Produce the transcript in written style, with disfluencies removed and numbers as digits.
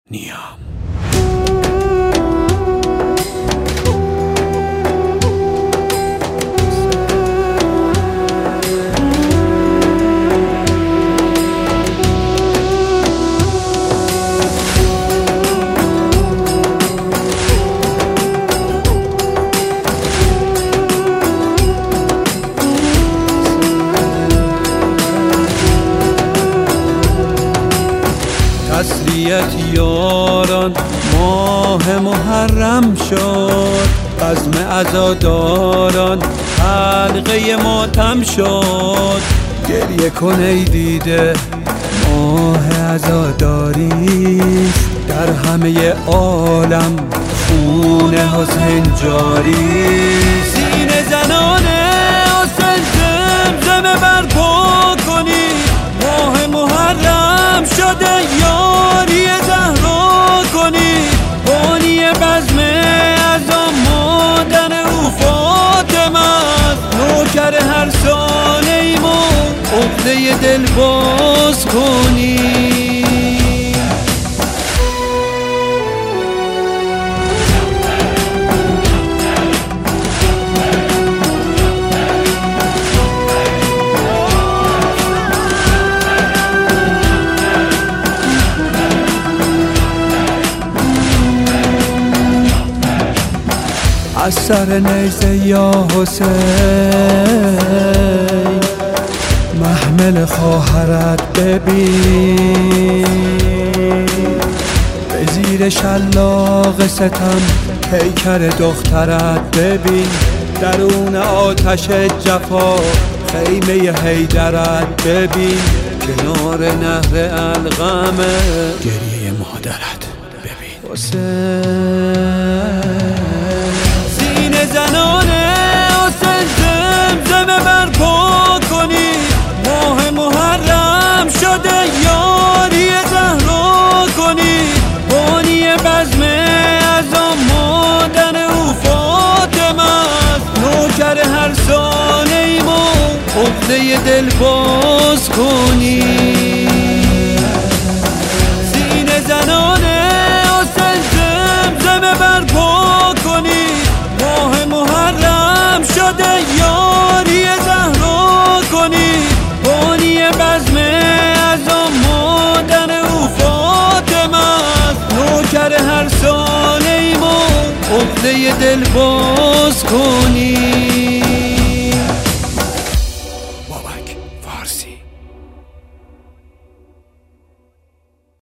نیام. تسلیت یاران ماه محرم شد، بزم عزاداران حلقه ماتم شد. گریه کن ای دیده ماه عزاداریست، در همه عالم خون حسین جاریست. سینه زنانه حسین زمزمه برپا کنید، ماه محرم شده یاری زهرا کنید. بانی بزم اعظم مادر او فاطمه است، نوکر هر ساله ایم و عقده دل باز کنید. از سر نیزه یا حسین محمل خواهرت ببین، به زیر شلاق ستم پیکر دخترت ببین. درون آتش جفا خیمه حیدرت ببین، کنار نهر القمه گریه مادرت ببین. حسین زنانه حسین زمزمه برپا کنید، ماه محرم شده یاری زهرا کنید. بانی بزم اعظم مادر او فاطمه است، نوکر هر ساله ایم و عقده دل باز کنید. سینه زنانه حسین زمزمه برپا کنید، ماه محرم شده یاری زهرا کنید. بانی بزم اعظم مادر او فاطمه است، نوکر هر ساله ایم و عقده دل باز کنید.